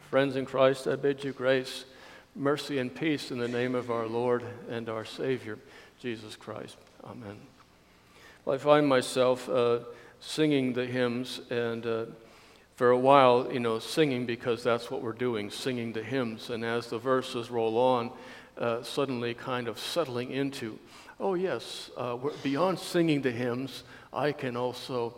Friends in Christ, I bid you grace, mercy, and peace in the name of our Lord and our Savior, Jesus Christ. Amen. Well, I find myself singing the hymns, and for a while, singing because that's what we're doing, singing the hymns. And as the verses roll on, suddenly kind of settling into, oh yes, beyond singing the hymns, I can also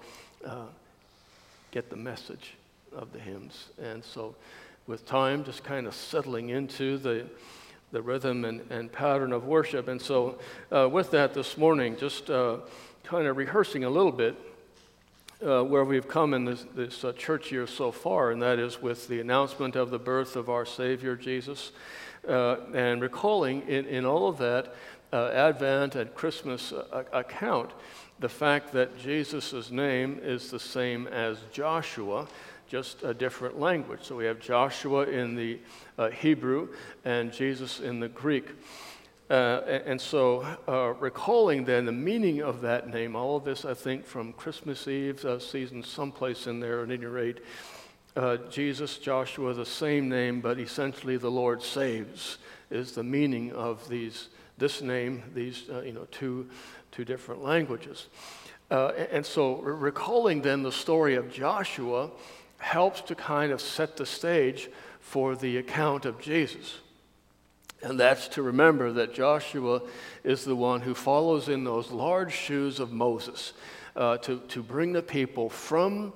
get the message of the hymns. And so with time, just kind of settling into the rhythm and pattern of worship. And so with that this morning, just kind of rehearsing a little bit where we've come in this church year so far, and that is with the announcement of the birth of our Savior, Jesus, and recalling in all of that Advent and Christmas account the fact that Jesus' name is the same as Joshua, just a different language. So we have Joshua in the Hebrew and Jesus in the Greek. And so recalling then the meaning of that name, all of this I think from Christmas Eve season, someplace in there at any rate, Jesus, Joshua, the same name, but essentially the Lord saves is the meaning of this name, these two different languages. And so recalling then the story of Joshua helps to kind of set the stage for the account of Jesus. And that's to remember that Joshua is the one who follows in those large shoes of Moses to bring the people from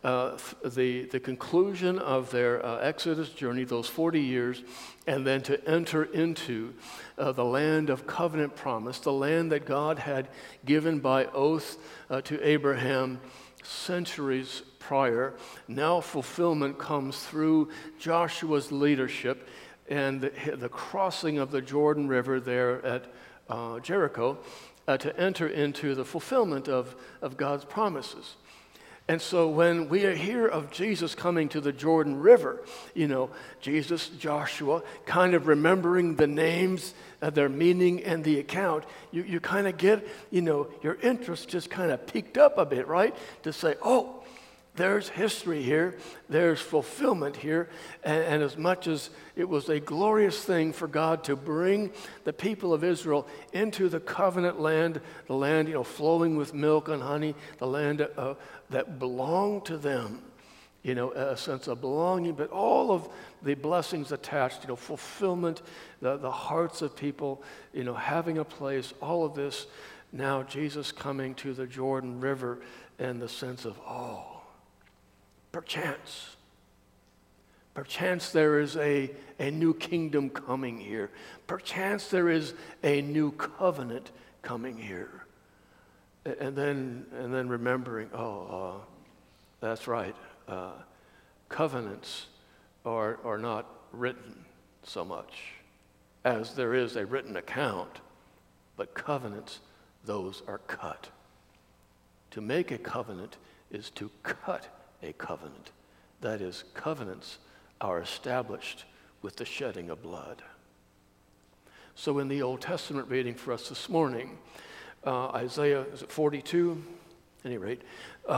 the conclusion of their Exodus journey, those 40 years, and then to enter into the land of covenant promise, the land that God had given by oath to Abraham centuries prior. Now fulfillment comes through Joshua's leadership and the crossing of the Jordan River there at Jericho to enter into the fulfillment of God's promises. And so when we hear of Jesus coming to the Jordan River, Jesus, Joshua, kind of remembering the names, their meaning, and the account, you kind of get, your interest just kind of peaked up a bit, right? To say, oh, there's history here, there's fulfillment here, and as much as it was a glorious thing for God to bring the people of Israel into the covenant land, the land, flowing with milk and honey, the land that belonged to them, a sense of belonging, but all of the blessings attached, fulfillment, the hearts of people, having a place, all of this, now Jesus coming to the Jordan River and the sense of, oh, Perchance there is a new kingdom coming here. Perchance there is a new covenant coming here. And then remembering, that's right. Covenants are not written so much as there is a written account, but covenants, those are cut. To make a covenant is to cut a covenant. That is, covenants are established with the shedding of blood. So in the Old Testament reading for us this morning, Isaiah, is it 42? At any rate,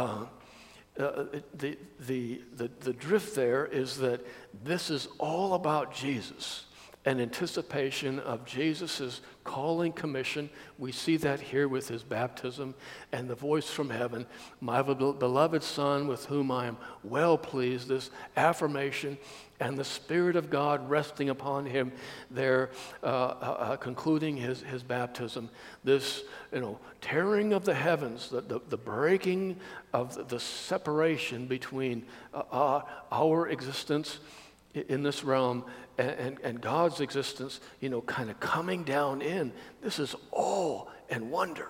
the drift there is that this is all about Jesus, an anticipation of Jesus' calling commission. We see that here with his baptism and the voice from heaven, my beloved Son with whom I am well pleased, this affirmation and the Spirit of God resting upon him there, concluding his baptism. This, tearing of the heavens, the breaking of the separation between our existence in this realm and God's existence, kind of coming down in. This is awe and wonder.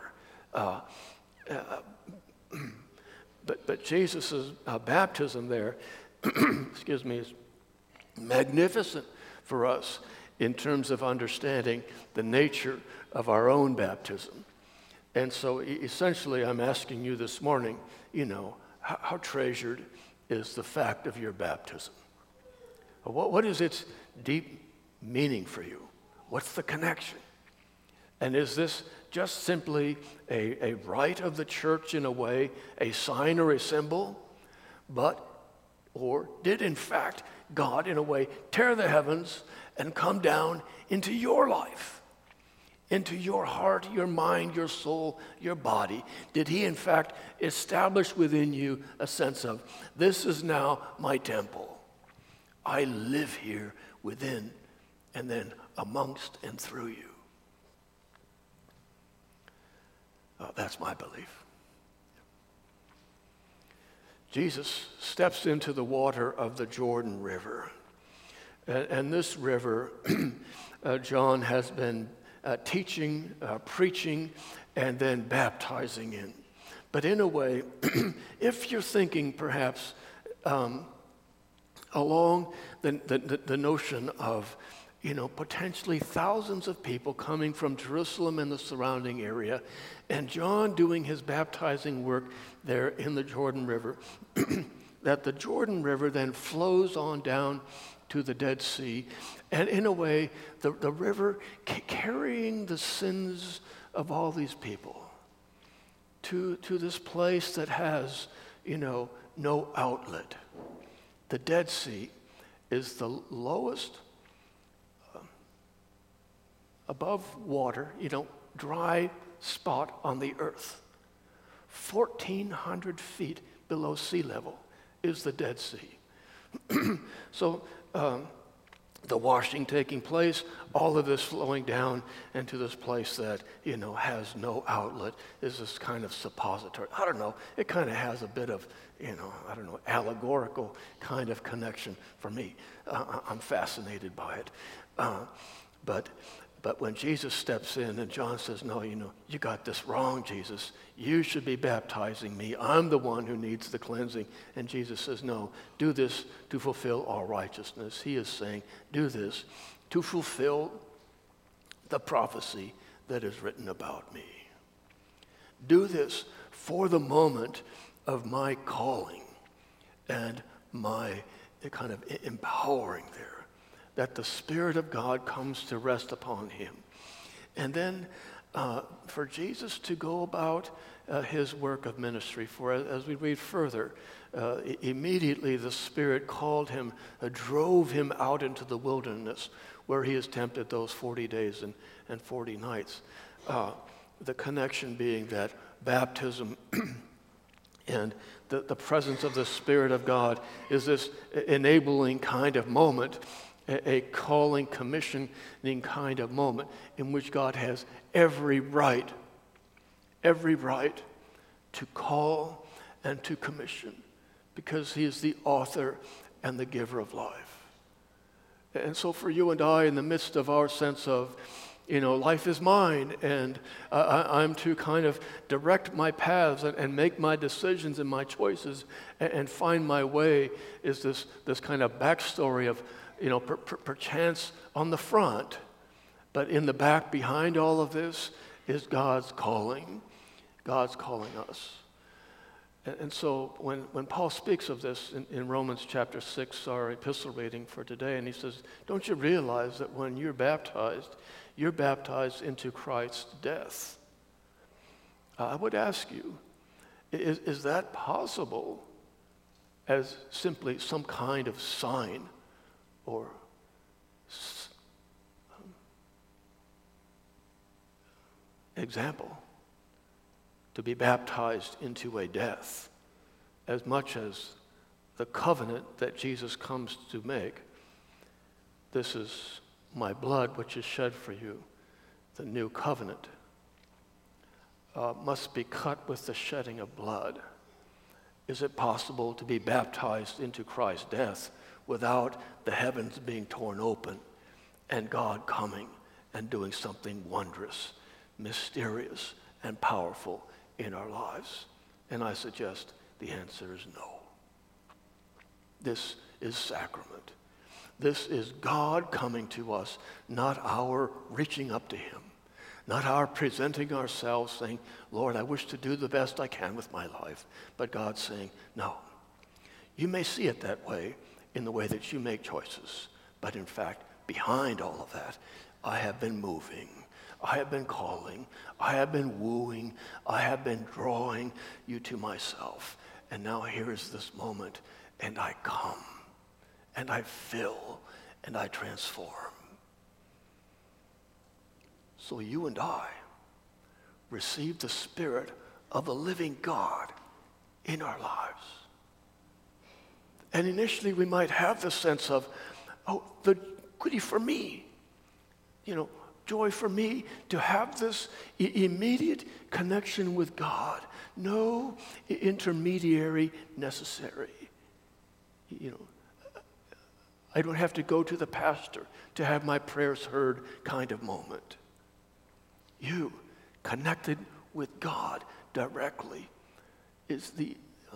But Jesus' baptism there, excuse me, is magnificent for us in terms of understanding the nature of our own baptism. And so essentially I'm asking you this morning, how treasured is the fact of your baptism? What is its deep meaning for you? What's the connection? And is this just simply a rite of the church in a way, a sign or a symbol? Or did in fact God, in a way, tear the heavens and come down into your life, into your heart, your mind, your soul, your body? Did he, in fact, establish within you a sense of, this is now my temple. I live here within and then amongst and through you. That's my belief. Jesus steps into the water of the Jordan River. And this river, John has been teaching, preaching, and then baptizing in. But in a way, if you're thinking perhaps along the notion of, potentially thousands of people coming from Jerusalem and the surrounding area, and John doing his baptizing work there in the Jordan River, that the Jordan River then flows on down to the Dead Sea, and in a way, the river carrying the sins of all these people to this place that has, no outlet. The Dead Sea is the lowest above water, dry spot on the earth. 1,400 feet below sea level is the Dead Sea. So the washing taking place, all of this flowing down into this place that, has no outlet, is this kind of suppository. I don't know, it kind of has a bit of, allegorical kind of connection for me. I'm fascinated by it. But when Jesus steps in and John says, no, you got this wrong, Jesus. You should be baptizing me. I'm the one who needs the cleansing. And Jesus says, no, do this to fulfill all righteousness. He is saying, do this to fulfill the prophecy that is written about me. Do this for the moment of my calling and my kind of empowering there, that the Spirit of God comes to rest upon him. And then for Jesus to go about his work of ministry, for as we read further, immediately the Spirit called him, drove him out into the wilderness where he is tempted those 40 days and 40 nights. The connection being that baptism and the presence of the Spirit of God is this enabling kind of moment, a calling, commissioning kind of moment in which God has every right to call and to commission, because he is the author and the giver of life. And so for you and I, in the midst of our sense of, life is mine, and I'm to kind of direct my paths and make my decisions and my choices and find my way, is this kind of backstory of, perchance on the front, but in the back behind all of this is God's calling. God's calling us. And so when Paul speaks of this in Romans chapter 6, our epistle reading for today, and he says, don't you realize that when you're baptized into Christ's death? I would ask you, is that possible as simply some kind of sign or example to be baptized into a death, as much as the covenant that Jesus comes to make? This is my blood which is shed for you. The new covenant must be cut with the shedding of blood. Is it possible to be baptized into Christ's death without the heavens being torn open and God coming and doing something wondrous, mysterious, and powerful in our lives? And I suggest the answer is no. This is sacrament. This is God coming to us, not our reaching up to him, not our presenting ourselves saying, Lord, I wish to do the best I can with my life, but God saying, no. You may see it that way in the way that you make choices, but in fact, behind all of that, I have been moving, I have been calling, I have been wooing, I have been drawing you to myself. And now here is this moment, and I come, and I fill and I transform. So you and I receive the Spirit of the living God in our lives. And initially we might have the sense of, oh, the goody for me, joy for me to have this immediate connection with God. No intermediary necessary. I don't have to go to the pastor to have my prayers heard kind of moment. You, connected with God directly, is the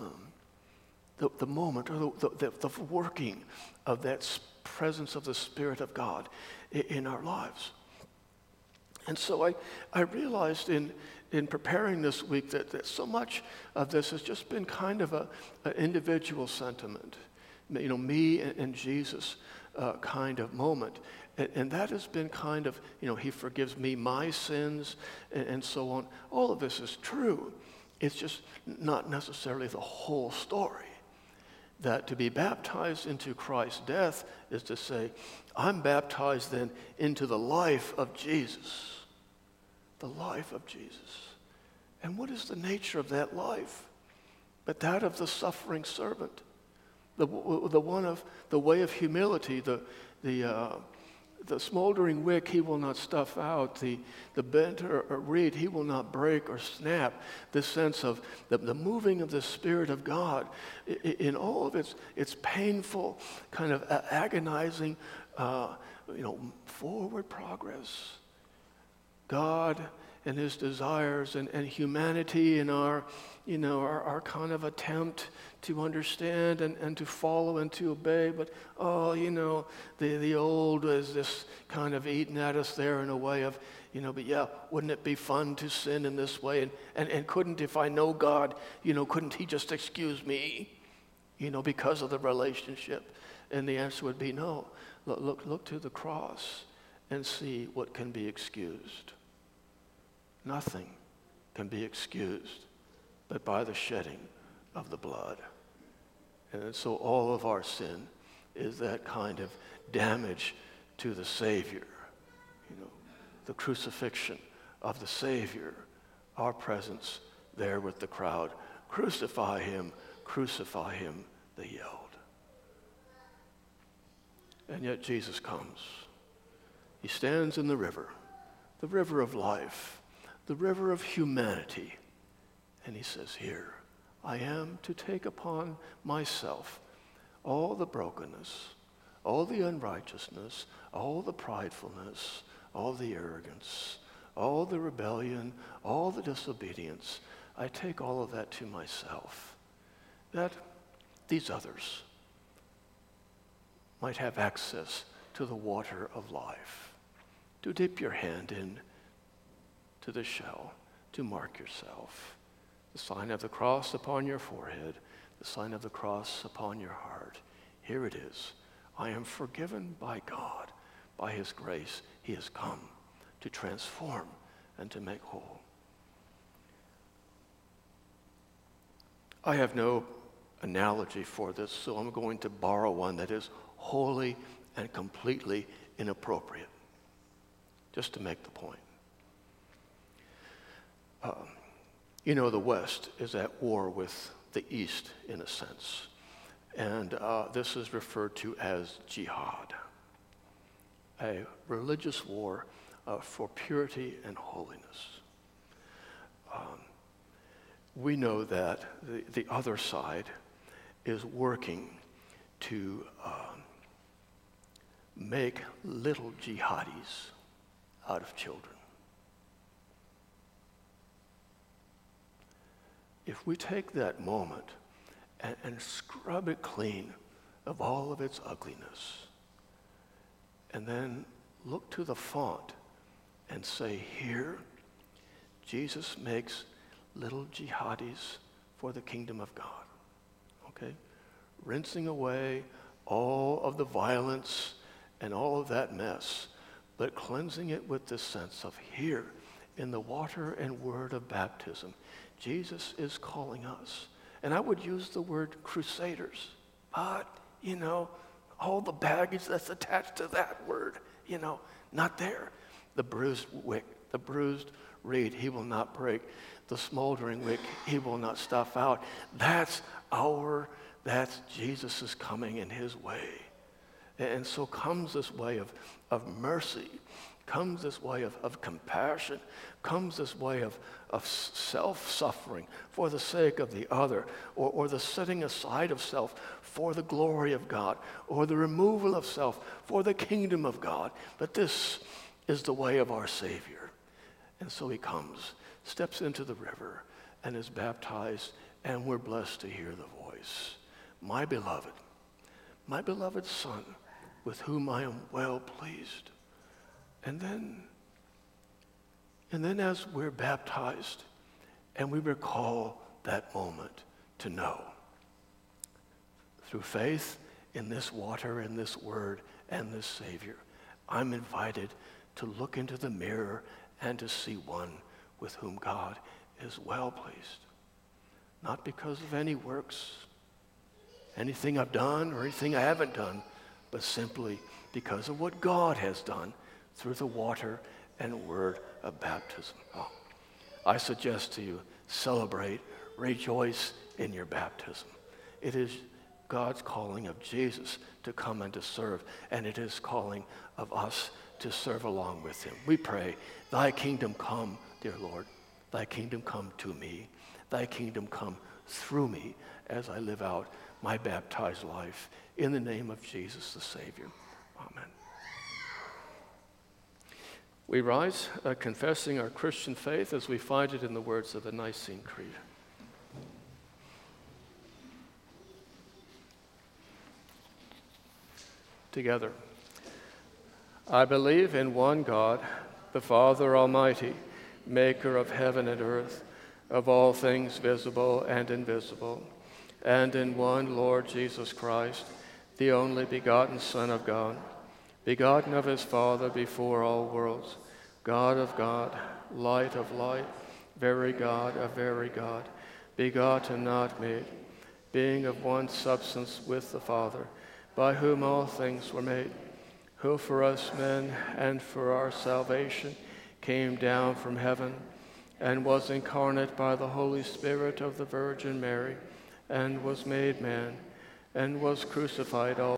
moment or the working of that presence of the Spirit of God in our lives. And so I realized in preparing this week that so much of this has just been kind of an individual sentiment, me and Jesus kind of moment. And that has been kind of, he forgives me my sins and so on. All of this is true. It's just not necessarily the whole story. That to be baptized into Christ's death is to say, I'm baptized then into the life of Jesus. The life of Jesus. And what is the nature of that life? But that of the suffering servant. The one of the way of humility, the smoldering wick he will not stuff out, the bent or reed he will not break or snap. This sense of the moving of the Spirit of God in all of its painful, kind of agonizing, forward progress. God and his desires and humanity and our kind of attempt to understand and to follow and to obey. But, the old is this kind of eating at us there in a way of, but yeah, wouldn't it be fun to sin in this way? And couldn't, if I know God, couldn't he just excuse me, because of the relationship? And the answer would be no. Look to the cross and see what can be excused. Nothing can be excused but by the shedding of the blood. And so all of our sin is that kind of damage to the Savior. The crucifixion of the Savior, our presence there with the crowd. Crucify him, they yelled. And yet Jesus comes. He stands in the river of life, the river of humanity. And he says, here, I am to take upon myself all the brokenness, all the unrighteousness, all the pridefulness, all the arrogance, all the rebellion, all the disobedience. I take all of that to myself, that these others might have access to the water of life, to dip your hand in to the shell, to mark yourself. The sign of the cross upon your forehead, the sign of the cross upon your heart. Here it is. I am forgiven by God. By his grace, he has come to transform and to make whole. I have no analogy for this, so I'm going to borrow one that is wholly and completely inappropriate, just to make the point. The West is at war with the East in a sense. And this is referred to as jihad, a religious war for purity and holiness. We know that the other side is working to make little jihadis out of children. If we take that moment and scrub it clean of all of its ugliness, and then look to the font and say, here, Jesus makes little jihadis for the kingdom of God. Okay? Rinsing away all of the violence and all of that mess, but cleansing it with this sense of here, in the water and word of baptism, Jesus is calling us. And I would use the word crusaders, but, all the baggage that's attached to that word, not there. The bruised wick, the bruised reed, he will not break. The smoldering wick, he will not stuff out. That's Jesus' coming in his way. And so comes this way of mercy, comes this way of compassion, comes this way of self-suffering for the sake of the other, or the setting aside of self for the glory of God, or the removal of self for the kingdom of God. But this is the way of our Savior. And so he comes, steps into the river, and is baptized, and we're blessed to hear the voice. My beloved Son, with whom I am well pleased. And then as we're baptized, and we recall that moment to know, through faith in this water, in this word, and this Savior, I'm invited to look into the mirror and to see one with whom God is well pleased. Not because of any works, anything I've done or anything I haven't done, but simply because of what God has done through the water and word of baptism. I suggest to you, celebrate, rejoice in your baptism. It is God's calling of Jesus to come and to serve, and it is calling of us to serve along with him. We pray, thy kingdom come, dear Lord. Thy kingdom come to me. Thy kingdom come through me as I live out my baptized life in the name of Jesus the Savior. Amen. We rise confessing our Christian faith as we find it in the words of the Nicene Creed. Together. I believe in one God, the Father Almighty, maker of heaven and earth, of all things visible and invisible, and in one Lord Jesus Christ, the only begotten Son of God, begotten of his Father before all worlds, God of God, light of light, very God of very God, begotten, not made, being of one substance with the Father, by whom all things were made, who for us men and for our salvation came down from heaven and was incarnate by the Holy Spirit of the Virgin Mary, and was made man, and was crucified all